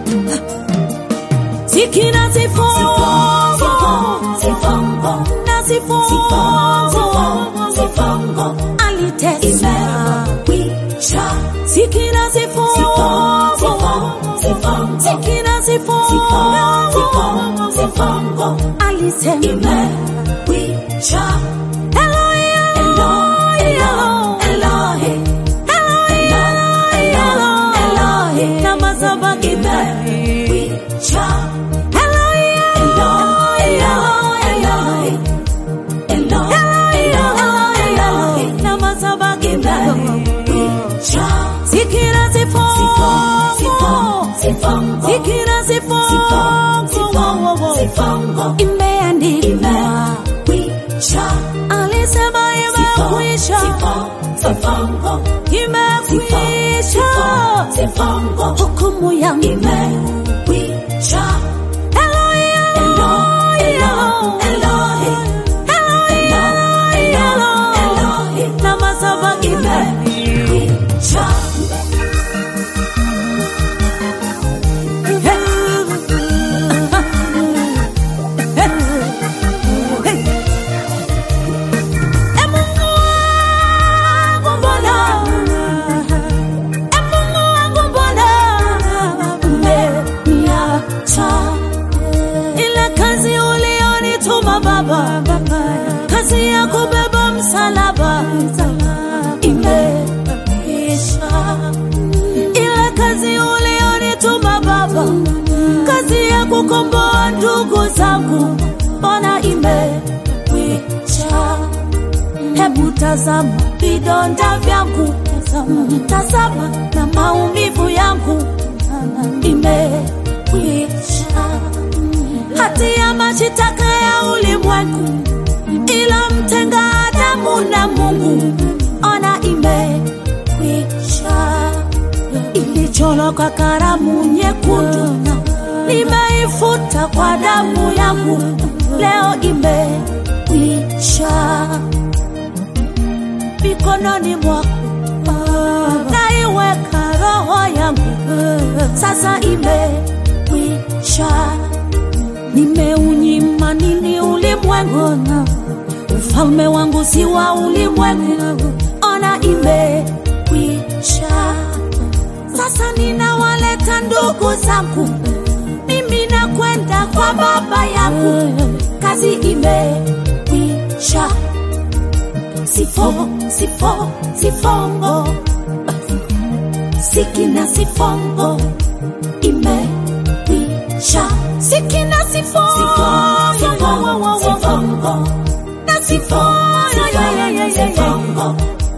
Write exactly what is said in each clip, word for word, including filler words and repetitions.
Sikina sifongo, sifongo, na sifongo, sifongo, alitesa. Sikina sifongo, sifongo, sikina sifongo, sifongo, alisema. Sikira sifongo, sifongo, imeandikwa. Alisema imekwisha, imekwisha, hukumu yangu imekwisha. Eloi, Eloi, Eloi, Eloi, na masaba imekwisha. Kazi ya kubeba msalaba imeisha. Ile kazi ulionituma Baba, kazi ya kukomboa ndugu zangu, mbona imekwisha. Hebu tazama vidonda vyangu, tazama na maumivu yangu, imekwisha. Hati ya mashitaka ya ulimwengu ilomtenga Adamu na Mungu, ona imekwisha. Ilichorwa kwa kalamu nyekundu, nimeifuta kwa damu yangu, leo imekwisha. Mikononi mwako naiweka roho yangu, sasa imekwisha. Nimeunyima nini ulimwengu, ufalme wangu si wa ulimwengu, ona imekwisha. Sasa ninawaleta ndugu zangu, mimi nakwenda kwa Baba yangu, kazi imekwisha. Sifo, sifo, sifongo, sikina sifongo, imekwisha. Sikina sifongo, sifongo, sifongo, na sifongo, sifongo,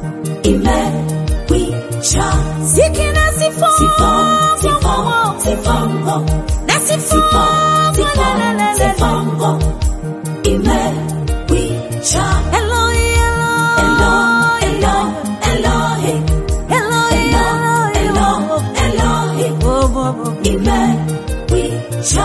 imekwisha. Sikina sifongo, sifongo, sifongo, na sifongo, sifongo, imekwisha. Eloi, Eloi, Eloi, Eloi, Eloi, Eloi, imekwisha.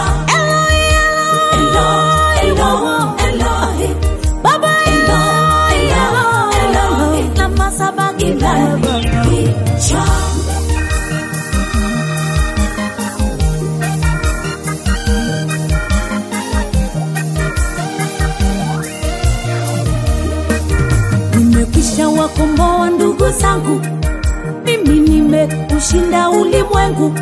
Nimekwisha wakomboa ndugu zangu, mimi nimeushinda ulimwengu,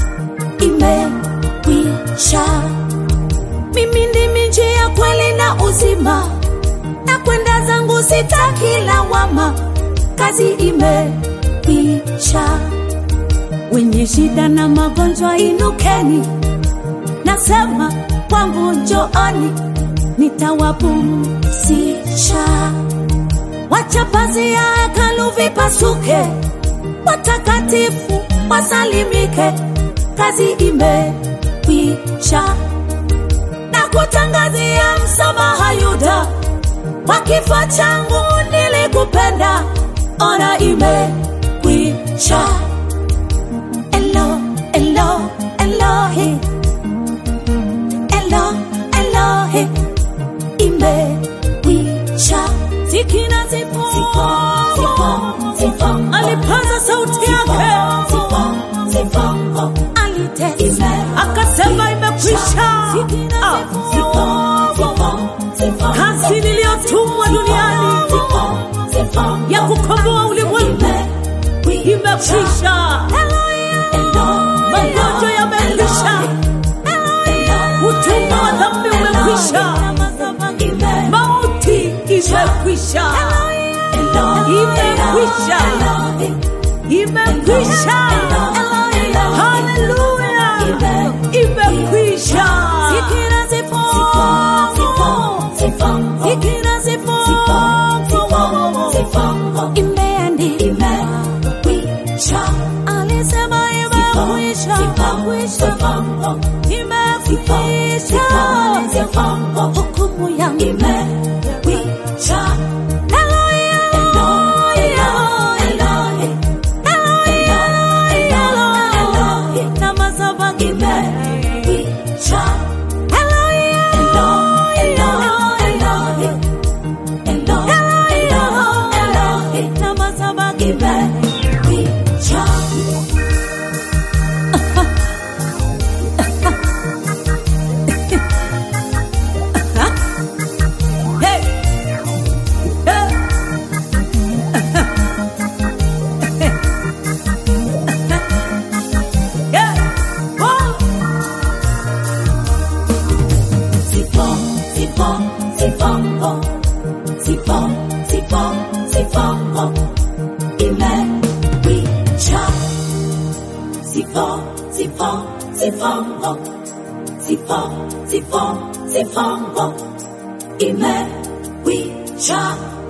imekwisha. Mimi ndimi njia, kweli na uzima, na kwenda zangu sitaki lawama, kazi imekwisha. Wenye shida na magonjwa inukeni, nasema kwangu njooni, nitawapumzisha. Wacha pazia ya hekalu vipasuke, watakatifu wasalimike, kazi imekwisha. Na kutangazia msamaha Yuda, kwa kifo changu nilikupenda, ona imekwisha. Elo, Elo, Elohi, Elo, Elohi, imekwisha. Sikina sifongo, alipaza sauti yake, alitesa. ya kukomboa ulimwengu imekwisha. Magonjwa yamekwisha, utumwa wa dhambi umekwisha, mauti imekwisha, imekwisha, imekwisha. Haleluya, imekwisha. Zikira zifongo, zikira zifongo, imeandikwa, alisema imekwisha, imekwisha, hukumu yangu imekwisha. Zifongo, imekwisha.